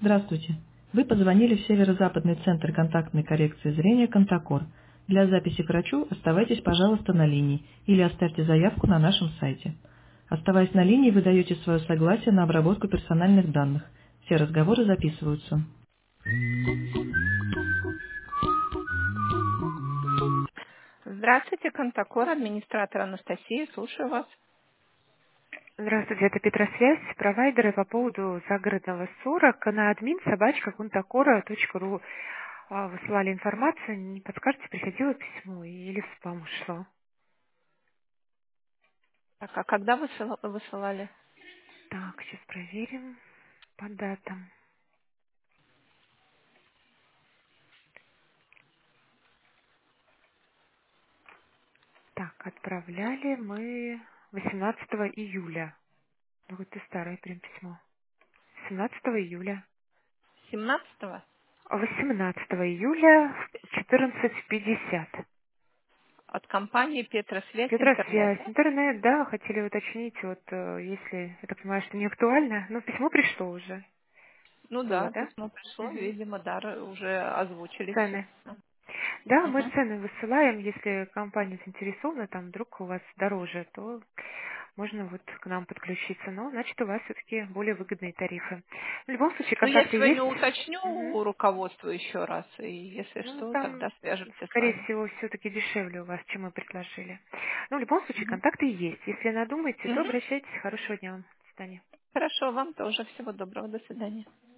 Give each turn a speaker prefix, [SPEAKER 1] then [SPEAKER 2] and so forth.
[SPEAKER 1] Здравствуйте. Вы позвонили в Северо-Западный центр контактной коррекции зрения «Контакор». Для записи к врачу оставайтесь, пожалуйста, на линии или оставьте заявку на нашем сайте. Оставаясь на линии, вы даете свое согласие на обработку персональных данных. Все разговоры записываются. Здравствуйте, Контакор, администратор Анастасия, слушаю вас.
[SPEAKER 2] Здравствуйте, это Петросвязь, провайдеры по поводу загородного 40 на admin@контакора.ру высылали информацию, не подскажете, приходило письмо или в спам ушло?
[SPEAKER 1] Так, а когда вы высылали?
[SPEAKER 2] Так, сейчас проверим по датам. Так, отправляли мы 18 июля. Ну, это старое прям письмо. 17 июля.
[SPEAKER 1] 17-го?
[SPEAKER 2] 18 июля в 14:50.
[SPEAKER 1] От компании Петросвязь Интернет.
[SPEAKER 2] Петросвязь, интернет, да, хотели уточнить, вот если, я так понимаю, что не актуально, но письмо пришло уже.
[SPEAKER 1] Ну
[SPEAKER 2] Было,
[SPEAKER 1] да,
[SPEAKER 2] да?
[SPEAKER 1] письмо пришло,
[SPEAKER 2] Мгм.
[SPEAKER 1] видимо, да, уже озвучили все.
[SPEAKER 2] Цены. Да, мы
[SPEAKER 1] Мгм.
[SPEAKER 2] цены высылаем, если компания заинтересована, там вдруг у вас дороже, то можно вот к нам подключиться. Но, значит, у вас все-таки более выгодные тарифы. В любом случае,
[SPEAKER 1] Ну, я
[SPEAKER 2] контакты
[SPEAKER 1] сегодня
[SPEAKER 2] есть.
[SPEAKER 1] уточню
[SPEAKER 2] Мгм.
[SPEAKER 1] у руководства еще раз, и если
[SPEAKER 2] Ну,
[SPEAKER 1] что, тогда
[SPEAKER 2] там,
[SPEAKER 1] свяжемся с
[SPEAKER 2] скорее
[SPEAKER 1] вами.
[SPEAKER 2] всего, все-таки дешевле у вас, чем мы предложили. Но в любом случае,
[SPEAKER 1] Мгм.
[SPEAKER 2] контакты есть. Если надумаете, то
[SPEAKER 1] Мгм.
[SPEAKER 2] обращайтесь. Хорошего дня вам. До свидания.
[SPEAKER 1] Хорошо, вам тоже всего доброго, до свидания.